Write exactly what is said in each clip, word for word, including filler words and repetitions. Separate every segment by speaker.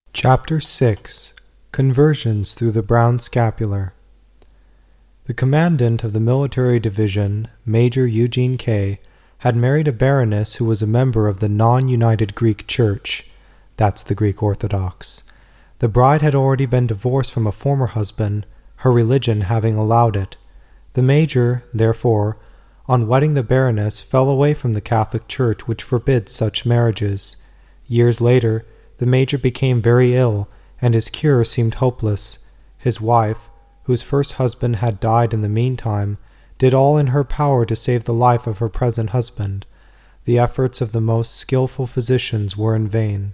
Speaker 1: Chapter six. Conversions through the Brown Scapular. The commandant of the military division, Major Eugene Kay, had married a baroness who was a member of the non-united Greek Church. That's the Greek Orthodox. The bride had already been divorced from a former husband, her religion having allowed it. The major, therefore, on wedding the baroness, fell away from the Catholic Church, which forbids such marriages. Years later, the major became very ill, and his cure seemed hopeless. His wife, whose first husband had died in the meantime, did all in her power to save the life of her present husband. The efforts of the most skilful physicians were in vain.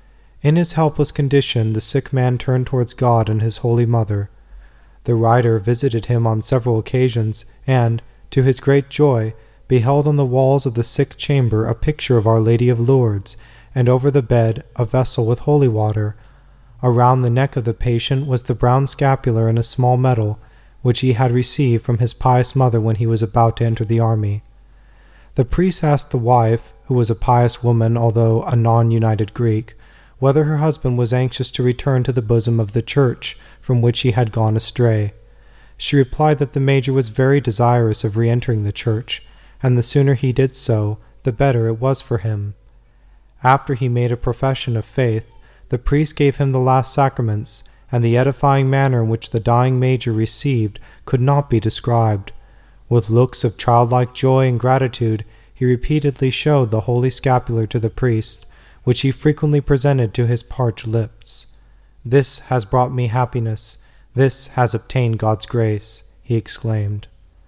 Speaker 1: In his helpless condition, the sick man turned towards God and his Holy Mother. The writer visited him on several occasions, and, to his great joy, beheld on the walls of the sick chamber a picture of Our Lady of Lourdes, and over the bed a vessel with holy water. Around the neck of the patient was the brown scapular in a small medal, which he had received from his pious mother when he was about to enter the army. The priest asked the wife, who was a pious woman although a non-united Greek, whether her husband was anxious to return to the bosom of the church from which he had gone astray. She replied that the major was very desirous of re-entering the church, and the sooner he did so, the better it was for him. After he made a profession of faith, the priest gave him the last sacraments, and the edifying manner in which the dying major received could not be described. With looks of childlike joy and gratitude, he repeatedly showed the holy scapular to the priest, which he frequently presented to his parched lips. "This has brought me happiness. This has obtained God's grace," he exclaimed.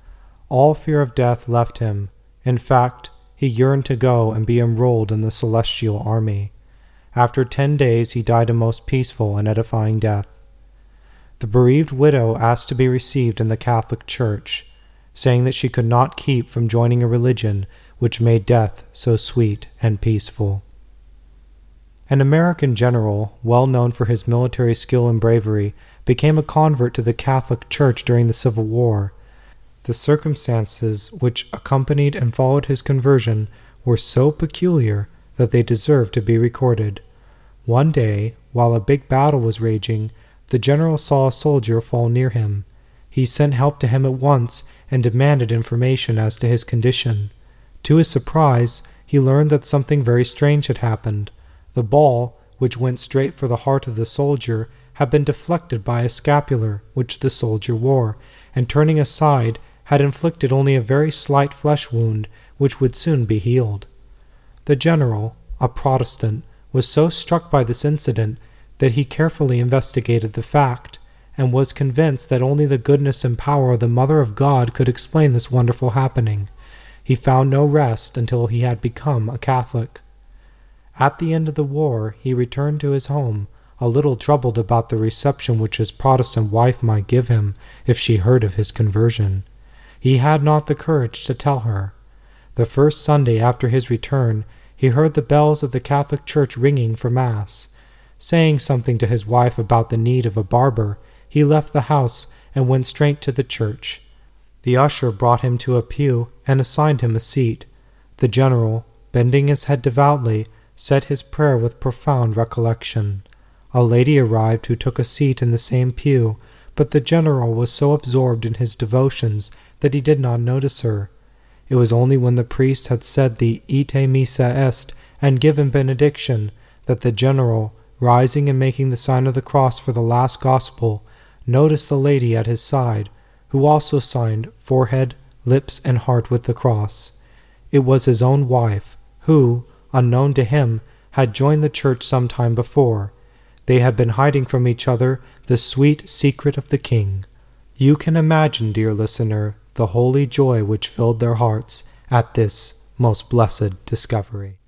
Speaker 1: All fear of death left him. In fact, he yearned to go and be enrolled in the celestial army. After ten days he died a most peaceful and edifying death. The bereaved widow asked to be received in the Catholic Church, saying that she could not keep from joining a religion which made death so sweet and peaceful. An American general, well known for his military skill and bravery, became a convert to the Catholic Church during the Civil War. The circumstances which accompanied and followed his conversion were so peculiar that they deserve to be recorded. One day, while a big battle was raging, the general saw a soldier fall near him. He sent help to him at once and demanded information as to his condition. To his surprise, he learned that something very strange had happened. The ball, which went straight for the heart of the soldier, had been deflected by a scapular which the soldier wore, and turning aside, had inflicted only a very slight flesh wound, which would soon be healed. The general, a Protestant, was so struck by this incident that he carefully investigated the fact, and was convinced that only the goodness and power of the Mother of God could explain this wonderful happening. He found no rest until he had become a Catholic. At the end of the war, he returned to his home, a little troubled about the reception which his Protestant wife might give him if she heard of his conversion. He had not the courage to tell her. The first Sunday after his return, he heard the bells of the Catholic Church ringing for Mass. Saying something to his wife about the need of a barber, he left the house and went straight to the church. The usher brought him to a pew and assigned him a seat. The general, bending his head devoutly, said his prayer with profound recollection. A lady arrived who took a seat in the same pew, but the general was so absorbed in his devotions that he did not notice her. It was only when the priest had said the Ite Missa Est and given benediction that the general, rising and making the sign of the cross for the last gospel, noticed the lady at his side, who also signed forehead, lips, and heart with the cross. It was his own wife, who, unknown to him, had joined the church some time before. They had been hiding from each other the sweet secret of the King. You can imagine, dear listener, the holy joy which filled their hearts at this most blessed discovery.